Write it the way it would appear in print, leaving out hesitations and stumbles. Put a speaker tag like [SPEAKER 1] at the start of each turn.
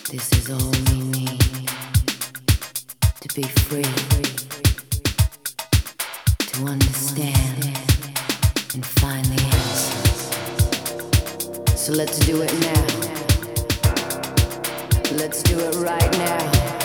[SPEAKER 1] This is all we need to be free, to understand and find the answers. So let's do it now. Let's do it right now.